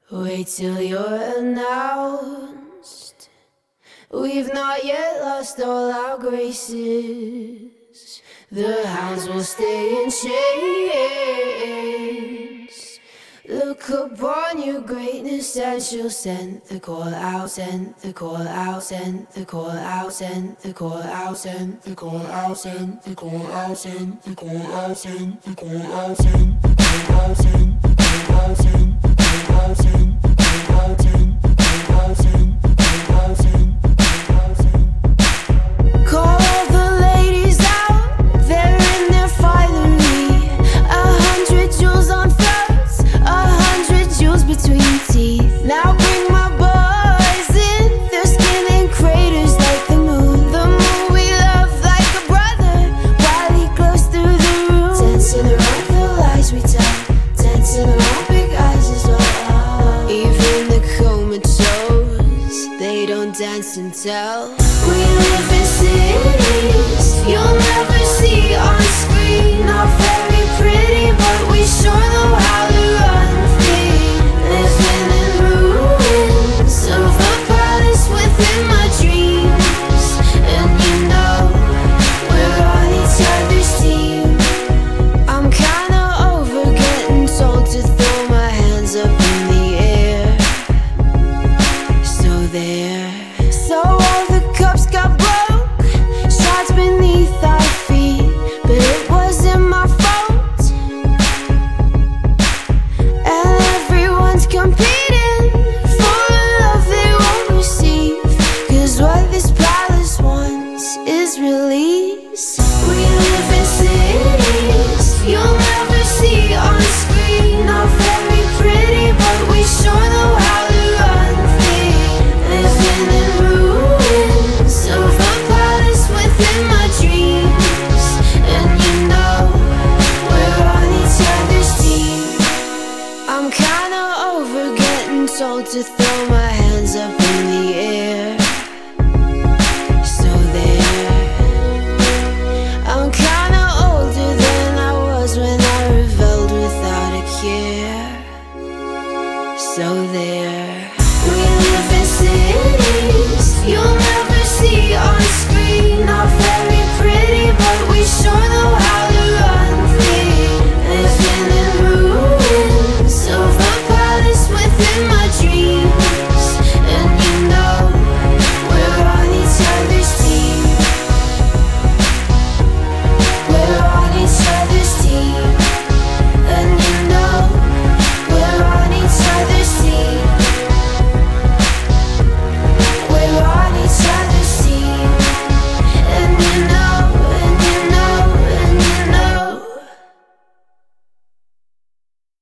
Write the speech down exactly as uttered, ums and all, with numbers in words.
Wait till you're announced. We've not yet lost all our graces. The hounds will stay in chains. Look upon your greatness and she'll send the call out, send the call out, send the call out, send the call out, send the call out, send the call out, send the call out, send the call out, send the call out, send the call out, send the call out, send the call out, send the call out, send the call out, send the call out, send. Call all the ladies out, they're in their finery. A hundred jewels on throats, a hundred jewels between teeth. Now bring my boys in, their skin in craters like the moon. The moon we love like a brother, while he glows through the room. Dancing around the lies we tell, dancing around big eyes as well. Even the comatose, they don't dance and tell. We live in cities you'll never see on screen. Not very pretty, but we sure know how to run free. Living in ruins of a palace within my dreams. And you know, we're on each other's team. I'm kinda over getting told to throw my hands up in the air. So there. So all the cups got broke, shards beneath our feet, but it wasn't my fault. And everyone's competing for a love they won't receive, 'cause what this palace wants is release. We live in cities you'll never see on screen. Not very pretty, but we sure know how to run free. Living in ruins of a palace within my dreams. And you know, we're on each other's team. I'm kinda over getting told to throw my hands up in the air. So there. I'm kinda older than I was when I rebelled without a care. So there. We live in cities you'll never see on screen. Not very pretty, but we sure know how